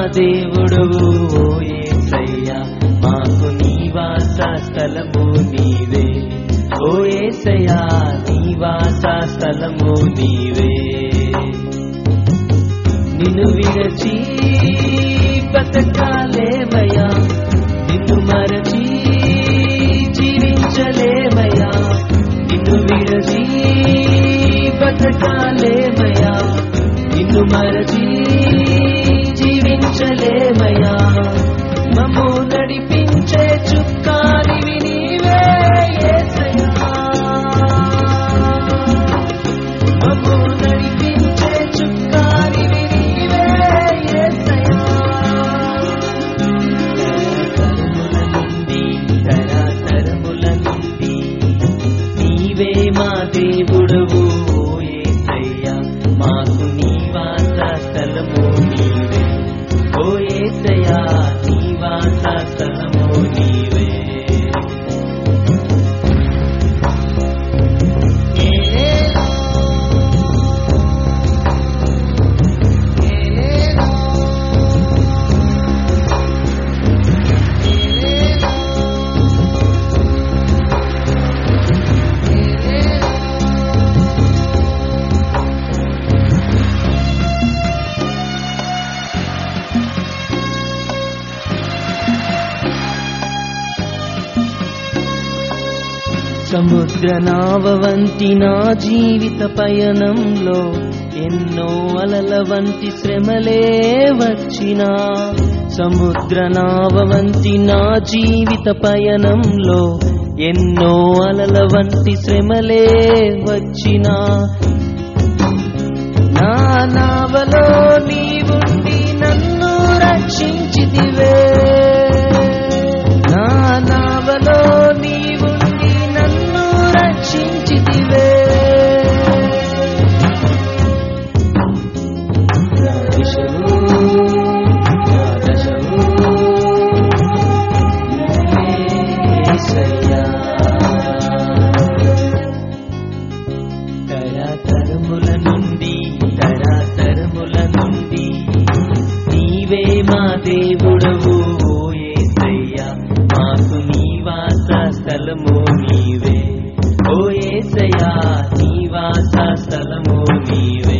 దేవుడవు ఓ యేసయ్యా మాకు నివాస స్థలము నీవే ఓ యేసయ్యా నివాస స్థలము నీవే నిన్ను విరచి బతకాలేమయ్యా నిన్ను మరచి జీవించలేమయ్యా నిన్ను విరచి బతకాలేమయ్యా నిన్ను మరచి జీవించలేమయ్యా మమ్ము నడిపించే చుక్కానివి నీవే యేసయ్యా మమ్ము నడిపించే చుక్కానివి నీవే యేసయ్యా తరతరముల నుండి నీవే మా దేవుడవు ఓ యేసయ్యా మాకు నివాస స్థలము నీవే ఓ యేసయ్యా నివాస స్థలము నీవే సముద్ర నావ వంటి నా జీవిత పయనంలో ఎన్నో అలల వంటి శ్రమలే వచ్చినా సముద్ర నావ వంటి నా జీవిత పయనంలో ఎన్నో అలల వంటి శ్రమలే వచ్చినా నా నావలో నీవుండి నన్ను రక్షించితివే నా నావలో నీవుండి నన్ను రక్షించితివే నా దిశలు నా దశలు యేసయ్యా తరతరముల నుండి నీవే మా దేవుడవు ఓ యేసయ్యా మాకు నివాస స్థలము నీవే ఓ యేసయ్యా నివాస స్థలము నీవే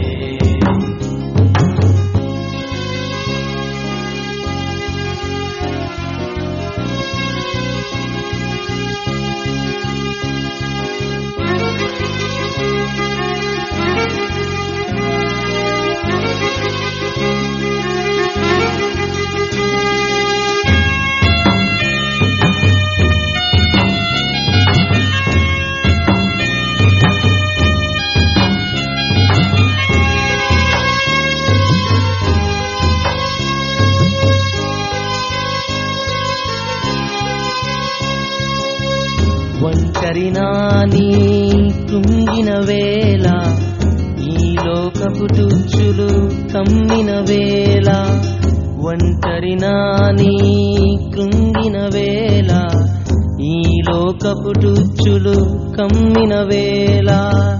ఒంటరినాని కృంగిన వేళ ఈ లోకపు టుచ్చులు కమ్మిన వేళ ఒంటరినాని కృంగిన వేళ ఈ లోకపు టుచ్చులు కమ్మిన వేళ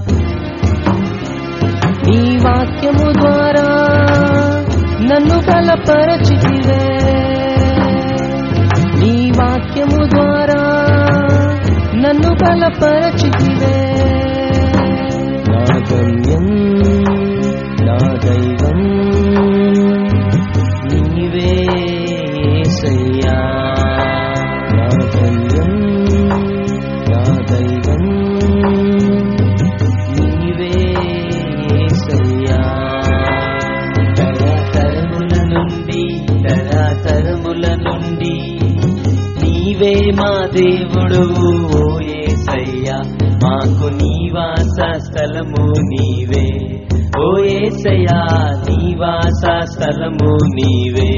నీ వాక్యము ద్వారా నన్ను బలపరచితివే నీ వాక్యము ద్వారా నన్ను బలపరచితివే నా గమ్యం నా దైవం నీవే యేసయ్యా నా గమ్యం నా దైవం నీవే యేసయ్యా తరతరముల నుండి నీవే మా దేవుడవు ఓ యేసయ్యా మాకు నివాస స్థలము నీవే ఓ యేసయ్యా నివాస స్థలము నీవే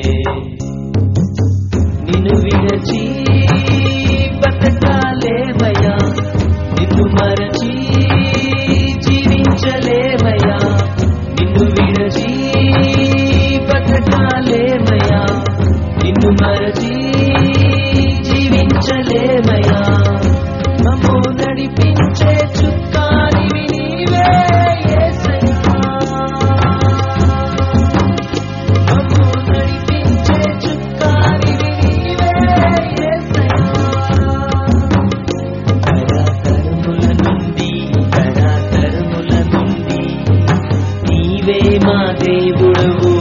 నిన్ను విరచి బతకాలేమయ్యా నిన్ను మరచి జీవించలేమయ్యా నిన్ను విరచి బతకాలేమయ్యా నిన్ను మరచి జీవించలేమయ్యా మమ్ము నడిపించే చుక్కానివి నీవే యేసయ్యా మమ్ము నడిపించే దేవుడవు